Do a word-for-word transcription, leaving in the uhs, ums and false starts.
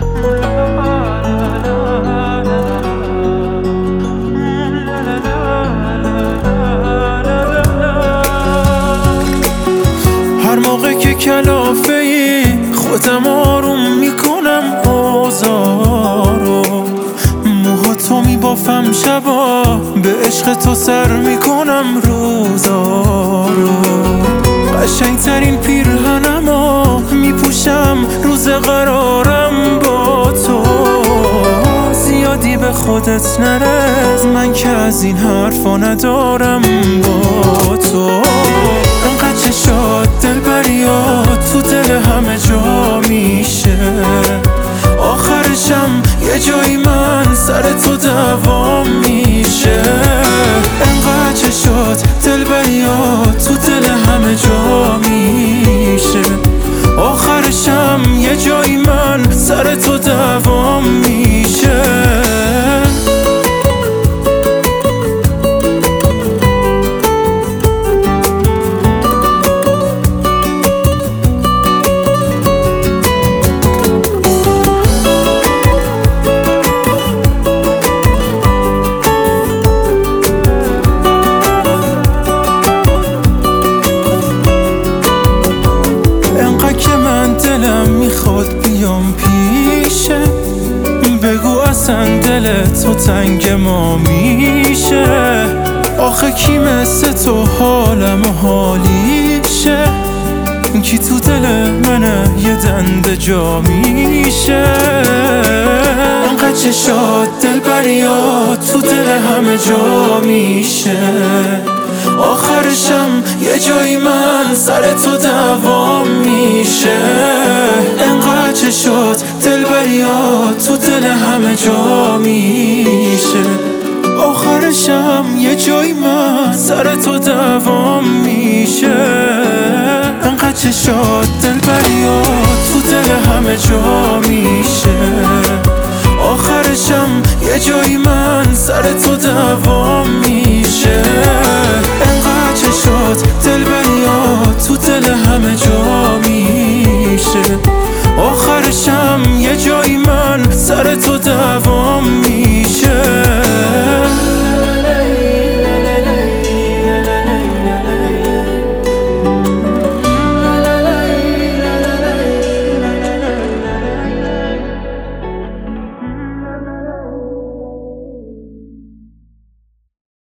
هر موقع که کلافه ای خودم آروم میکنم بازارو، موهاتو میبافم شبا به عشق تو سر میکنم روزارو، قشنگ ترین پیرهنمو میپوشم روز قرارم با تو، زیادی به خودت نرس من که از این حرفا ندارم با تو، انقدر چشات دلبریات تو دل همه جا میشه، آخرشم یه جایی من سر تو دوام میشه، انقدر چشات دلبریات تو دل همه جا میشه، آخرشم یه جایی من سر تو دوام میشه. دلم میخواد بیام پیشه، بگو اصلا دل تو تنگ ما میشه، آخه کی مثل تو حالم و حالیشه، کی تو دل منه یه دنده جا میشه، انقدر چشات دلبریات تو دل همه جا میشه، آخرشم یه جایی من سر تو دوام میشه، انقدر چشات دلبریات تو دل همه جا میشه، آخرشم یه جایی من سر تو دوام میشه، انقدر چشات دلبریات تو دل همه جا میشه، آخرشم یه جایی من سر تو دوام میشه، انقدر چشات دلبریات تو دل همه جا میشه، آخرشم یه جایی من سر تو